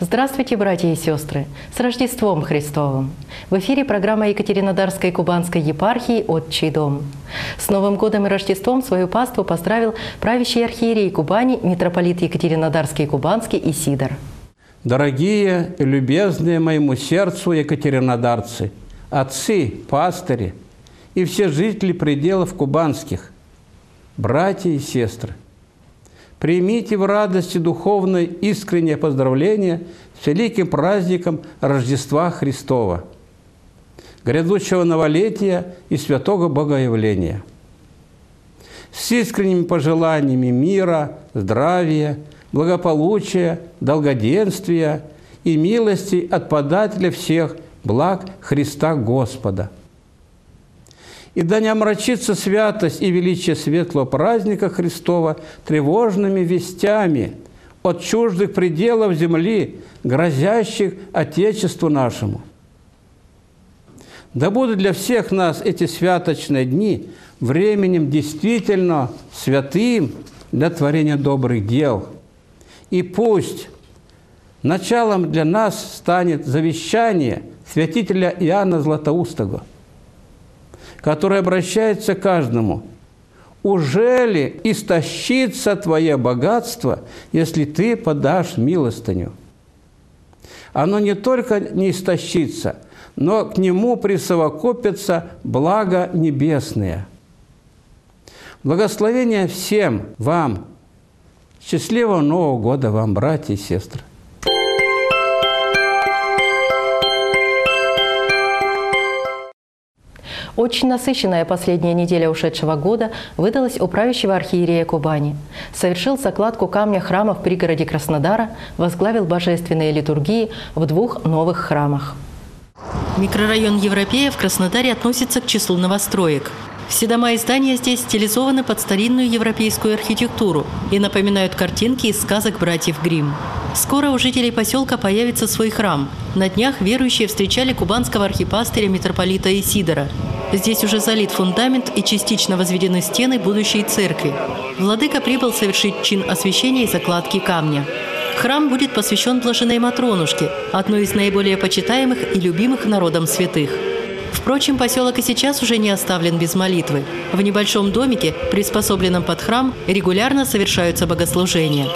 Здравствуйте, братья и сестры! С Рождеством Христовым! В эфире программа Екатеринодарской Кубанской епархии «Отчий дом». С Новым годом и Рождеством свою паству поздравил правящий архиерей Кубани митрополит Екатеринодарский и Кубанский Исидор. Дорогие и любезные моему сердцу екатеринодарцы, отцы, пастыри и все жители пределов кубанских, братья и сестры, примите в радости духовной искреннее поздравление с великим праздником Рождества Христова, грядущего новолетия и святого Богоявления. С искренними пожеланиями мира, здравия, благополучия, долгоденствия и милости от подателя всех благ Христа Господа. И да не омрачится святость и величие светлого праздника Христова тревожными вестями от чуждых пределов земли, грозящих Отечеству нашему. Да будут для всех нас эти святочные дни временем действительно святым для творения добрых дел. И пусть началом для нас станет завещание святителя Иоанна Златоустого, который обращается к каждому: «Уже ли истощится твое богатство, если ты подашь милостыню?» Оно не только не истощится, но к нему присовокупятся блага небесные. Благословения всем вам! Счастливого Нового года вам, братья и сестры! Очень насыщенная последняя неделя ушедшего года выдалась у правящего архиерея Кубани. Совершил закладку камня храма в пригороде Краснодара, возглавил божественные литургии в 2 новых храмах. Микрорайон Европея в Краснодаре относится к числу новостроек. Все дома и здания здесь стилизованы под старинную европейскую архитектуру и напоминают картинки из сказок братьев Гримм. Скоро у жителей поселка появится свой храм. На днях верующие встречали кубанского архипастыря митрополита Исидора. Здесь уже залит фундамент и частично возведены стены будущей церкви. Владыка прибыл совершить чин освящения и закладки камня. Храм будет посвящен Блаженной Матронушке, одной из наиболее почитаемых и любимых народом святых. Впрочем, поселок и сейчас уже не оставлен без молитвы. В небольшом домике, приспособленном под храм, регулярно совершаются богослужения.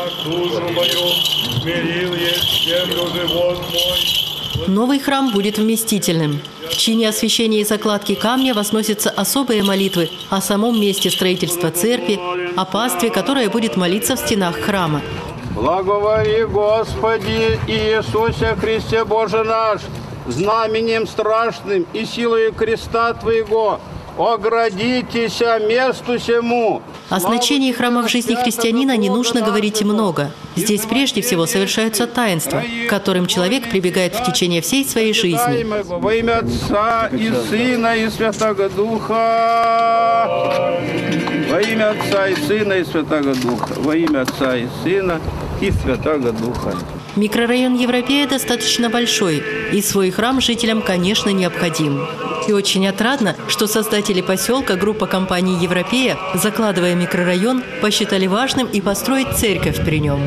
Новый храм будет вместительным. В чине освящения и закладки камня возносятся особые молитвы о самом месте строительства церкви, о пастве, которая будет молиться в стенах храма. «Благовори, Господи, Иисусе Христе Боже наш, знаменем страшным и силою креста Твоего, оградитесь месту сему». О значении храма в жизни христианина не нужно говорить много. Здесь прежде всего совершаются таинства, к которым человек прибегает в течение всей своей жизни. Во имя Отца и Сына и Святого Духа. Во имя Отца и Сына и Святого Духа. Во имя Отца и Сына и Святого Духа. Микрорайон Европея достаточно большой, и свой храм жителям, конечно, необходим. И очень отрадно, что создатели поселка, группа компаний «Европея», закладывая микрорайон, посчитали важным и построить церковь при нем.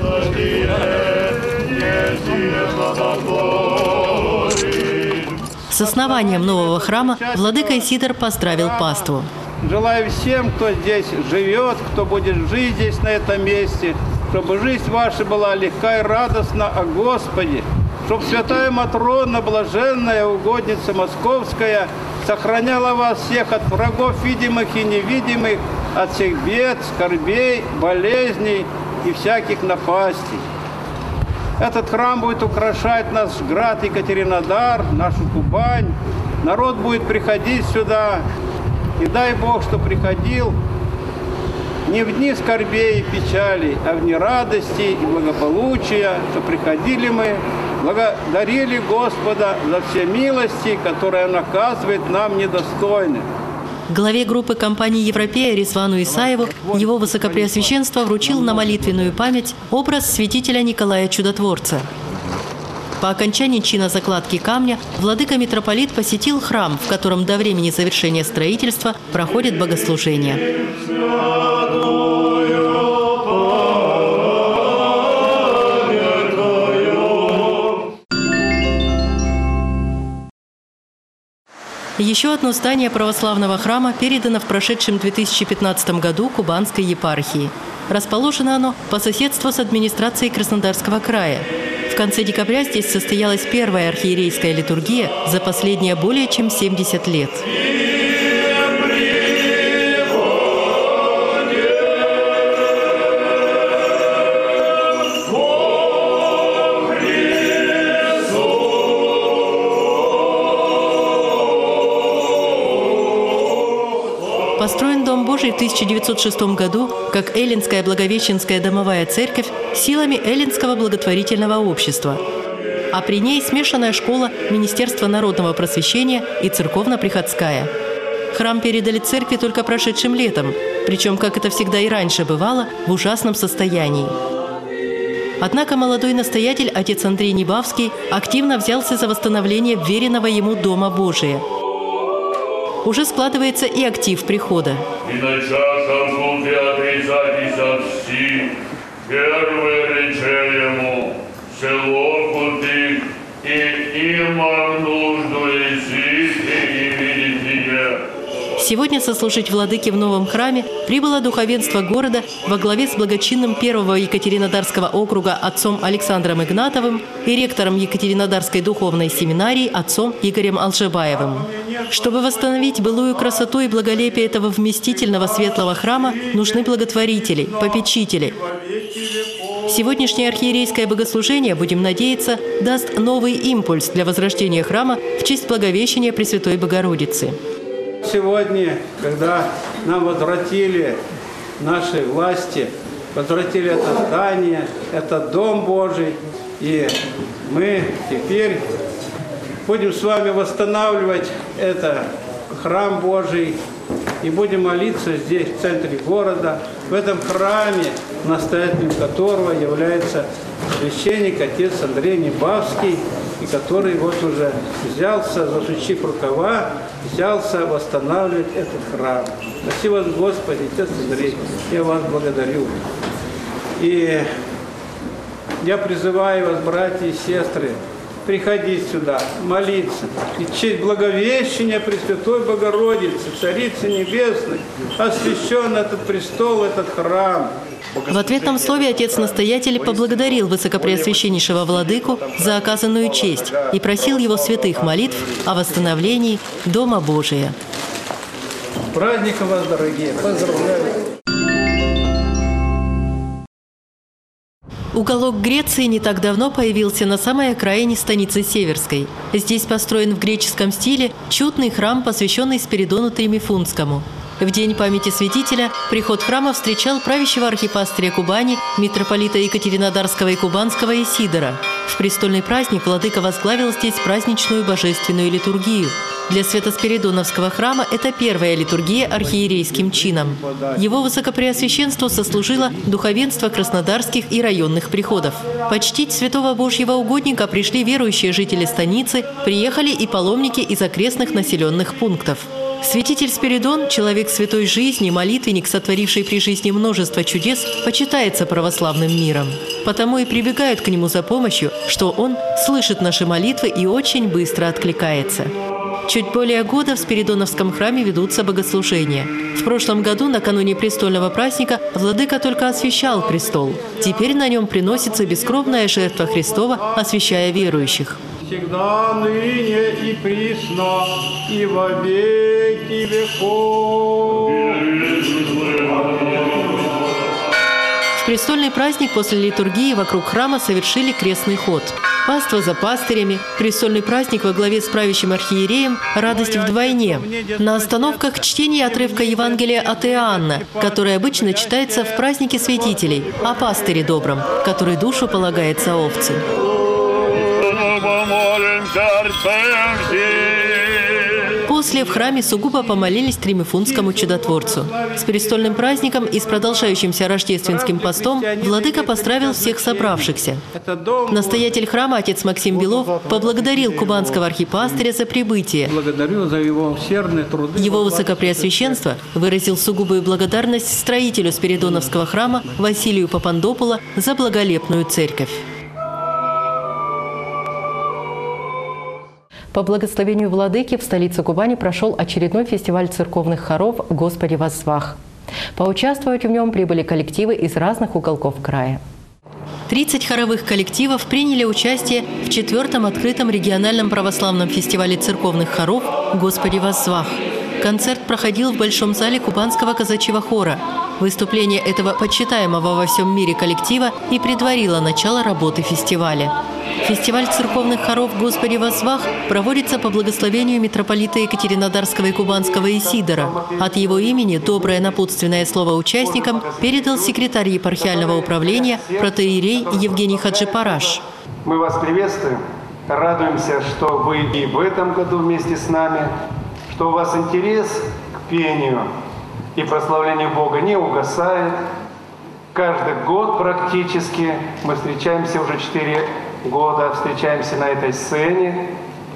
С основанием нового храма владыка Исидор поздравил паству. Желаю всем, кто здесь живет, кто будет жить здесь, на этом месте, чтобы жизнь ваша была легка и радостна о Господе, чтобы святая Матрона, блаженная угодница Московская, сохраняла вас всех от врагов видимых и невидимых, от всех бед, скорбей, болезней и всяких напастей. Этот храм будет украшать наш град Екатеринодар, нашу Кубань. Народ будет приходить сюда. И дай Бог, что приходил не в дни скорбей и печали, а в дни радости и благополучия, что приходили мы, благодарили Господа за все милости, которые Он оказывает нам недостойным. Главе группы компании «Европея» Резвану Исаеву его высокопреосвященство вручил на молитвенную память образ святителя Николая Чудотворца. По окончании чина закладки камня владыка-митрополит посетил храм, в котором до времени завершения строительства проходит богослужение. Еще одно здание православного храма передано в прошедшем 2015 году Кубанской епархии. Расположено оно по соседству с администрацией Краснодарского края. В конце декабря здесь состоялась первая архиерейская литургия за последние более чем 70 лет. Построен Дом Божий в 1906 году как Эллинская Благовещенская домовая церковь силами Эллинского благотворительного общества. А при ней смешанная школа Министерства народного просвещения и церковно-приходская. Храм передали церкви только прошедшим летом, причем, как это всегда и раньше бывало, в ужасном состоянии. Однако молодой настоятель, отец Андрей Небавский, активно взялся за восстановление вверенного ему Дома Божия. Уже складывается и актив прихода. И начавшим купе отрезались всі, первые рече село купи, и имам нужду и жить, и видеть ее. Сегодня сослужить владыке в новом храме прибыло духовенство города во главе с благочинным первого Екатеринодарского округа отцом Александром Игнатовым и ректором Екатеринодарской духовной семинарии отцом Игорем Алжебаевым. Чтобы восстановить былую красоту и благолепие этого вместительного светлого храма, нужны благотворители, попечители. Сегодняшнее архиерейское богослужение, будем надеяться, даст новый импульс для возрождения храма в честь Благовещения Пресвятой Богородицы. Сегодня, когда нам возвратили наши власти, возвратили это здание, это Дом Божий, и мы теперь будем с вами восстанавливать это храм Божий и будем молиться здесь, в центре города, в этом храме, настоятелем которого является священник отец Андрей Небавский, и который вот уже взялся, засучив рукава, взялся восстанавливать этот храм. Спасибо вас, Господи, отец Андрей, я вас благодарю. И я призываю вас, братья и сестры, приходить сюда, молиться. И в честь Благовещения Пресвятой Богородицы, Царицы Небесной, освящен этот престол, этот храм. В ответном слове отец-настоятель поблагодарил высокопреосвященнейшего владыку за оказанную честь и просил его святых молитв о восстановлении Дома Божия. С праздником вас, дорогие! Поздравляю! Уголок Греции не так давно появился на самой окраине станицы Северской. Здесь построен в греческом стиле чудный храм, посвященный Спиридону Тримифунтскому. В день памяти святителя приход храма встречал правящего архипастыря Кубани, митрополита Екатеринодарского и Кубанского Исидора. В престольный праздник владыка возглавил здесь праздничную божественную литургию. Для Свято-Спиридоновского храма это первая литургия архиерейским чином. Его высокопреосвященству сослужило духовенство краснодарских и районных приходов. Почтить святого Божьего угодника пришли верующие жители станицы, приехали и паломники из окрестных населенных пунктов. Святитель Спиридон, человек святой жизни, молитвенник, сотворивший при жизни множество чудес, почитается православным миром. Потому и прибегают к нему за помощью, что он слышит наши молитвы и очень быстро откликается. Чуть более года в Спиридоновском храме ведутся богослужения. В прошлом году, накануне престольного праздника, владыка только освящал престол. Теперь на нем приносится бескровная жертва Христова, освящая верующих. Всегда, ныне и присно, и во веки веков. В престольный праздник после литургии вокруг храма совершили крестный ход. Паства за пастырями, престольный праздник во главе с правящим архиереем, радость вдвойне. На остановках чтение отрывка Евангелия от Иоанна, которое обычно читается в празднике святителей, о пастыре добром, который душу полагает за овцы. После в храме сугубо помолились Тримифунтскому чудотворцу. С престольным праздником и с продолжающимся рождественским постом владыка поздравил всех собравшихся. Настоятель храма отец Максим Белов поблагодарил кубанского архипастыря за прибытие. Благодарю за его усердные труды. Его высокопреосвященство выразил сугубую благодарность строителю Спиридоновского храма Василию Папандопуло за благолепную церковь. По благословению владыки в столице Кубани прошел очередной фестиваль церковных хоров «Господи воззвах». Поучаствовать в нем прибыли коллективы из разных уголков края. 30 хоровых коллективов приняли участие в 4-м открытом региональном православном фестивале церковных хоров «Господи воззвах». Концерт проходил в Большом зале Кубанского казачьего хора. Выступление этого почитаемого во всем мире коллектива и предварило начало работы фестиваля. Фестиваль церковных хоров «Господи воззвах» проводится по благословению митрополита Екатеринодарского и Кубанского Исидора. От его имени доброе напутственное слово участникам передал секретарь епархиального управления протоиерей Евгений Хаджипараш. Мы вас приветствуем, радуемся, что вы и в этом году вместе с нами, что у вас интерес к пению и прославлению Бога не угасает. Каждый год практически мы встречаемся уже 4 года, встречаемся на этой сцене.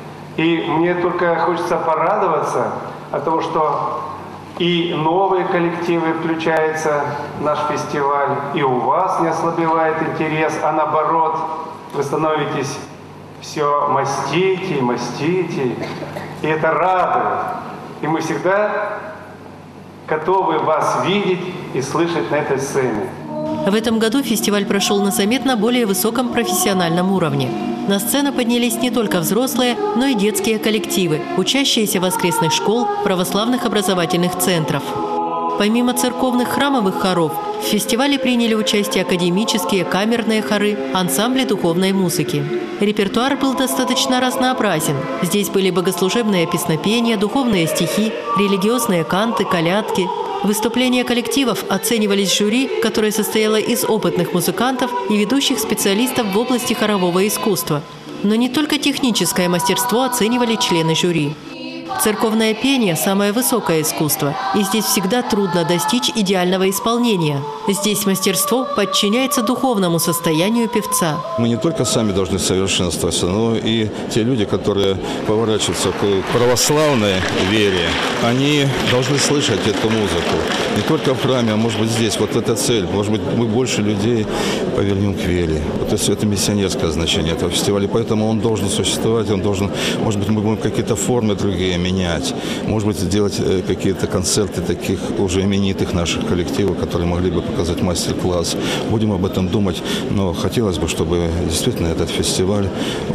И мне только хочется порадоваться от того, что и новые коллективы включаются в наш фестиваль, и у вас не ослабевает интерес, а наоборот, вы становитесь все мастите и мастите. И это радует. И мы всегда готовы вас видеть и слышать на этой сцене. В этом году фестиваль прошел на заметно более высоком профессиональном уровне. На сцену поднялись не только взрослые, но и детские коллективы, учащиеся воскресных школ, православных образовательных центров. Помимо церковных храмовых хоров, в фестивале приняли участие академические, камерные хоры, ансамбли духовной музыки. Репертуар был достаточно разнообразен. Здесь были богослужебные песнопения, духовные стихи, религиозные канты, колядки. Выступления коллективов оценивались жюри, которое состояло из опытных музыкантов и ведущих специалистов в области хорового искусства. Но не только техническое мастерство оценивали члены жюри. Церковное пение – самое высокое искусство, и здесь всегда трудно достичь идеального исполнения. Здесь мастерство подчиняется духовному состоянию певца. Мы не только сами должны совершенствоваться, но и те люди, которые поворачиваются к православной вере, они должны слышать эту музыку. Не только в храме, а может быть здесь, вот эта цель. Может быть, мы больше людей повернем к вере. Вот это миссионерское значение этого фестиваля, поэтому он должен существовать, он должен, может быть, мы будем какие-то формы другие менять, может быть, сделать какие-то концерты таких уже именитых наших коллективов, которые могли бы показать мастер-класс. Будем об этом думать, но хотелось бы, чтобы действительно этот фестиваль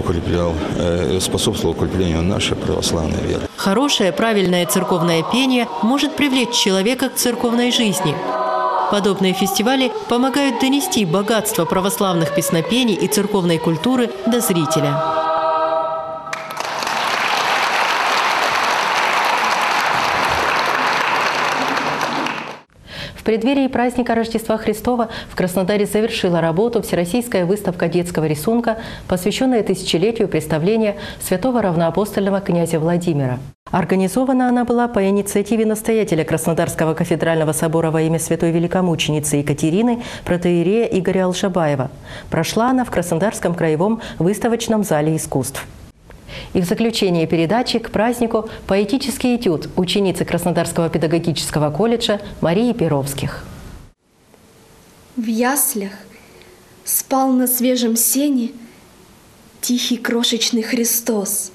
способствовал укреплению нашей православной веры. Хорошее, правильное церковное пение может привлечь человека к церковной жизни. Подобные фестивали помогают донести богатство православных песнопений и церковной культуры до зрителя. В преддверии праздника Рождества Христова в Краснодаре завершила работу Всероссийская выставка детского рисунка, посвященная тысячелетию представления святого равноапостольного князя Владимира. Организована она была по инициативе настоятеля Краснодарского кафедрального собора во имя святой великомученицы Екатерины протоиерея Игоря Алшабаева. Прошла она в Краснодарском краевом выставочном зале искусств. И в заключение передачи к празднику поэтический этюд ученицы Краснодарского педагогического колледжа Марии Перовских. В яслях спал на свежем сене тихий крошечный Христос.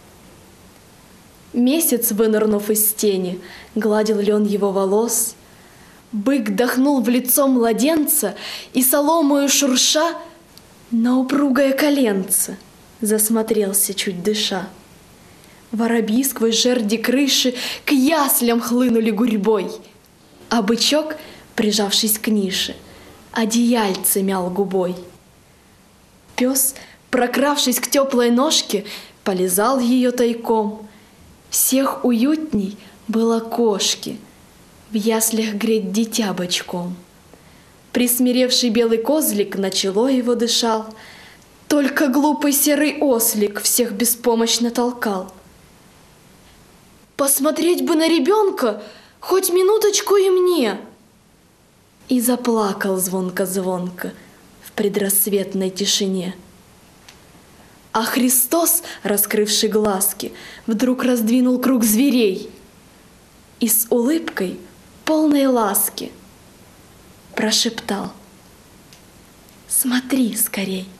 Месяц, вынырнув из тени, гладил лен его волос. Бык дохнул в лицо младенца и, соломою шурша, на упругое коленце засмотрелся, чуть дыша. Воробьи сквозь жерди крыши к яслям хлынули гурьбой, а бычок, прижавшись к нише, одеяльце мял губой. Пес, прокравшись к теплой ножке, полизал ее тайком. Всех уютней было кошке в яслях греть дитя бочком. Присмиревший белый козлик на чело его дышал, только глупый серый ослик всех беспомощно толкал. Посмотреть бы на ребенка, хоть минуточку и мне. И заплакал звонко-звонко в предрассветной тишине. А Христос, раскрывший глазки, вдруг раздвинул круг зверей и с улыбкой полной ласки прошептал: «Смотри скорей».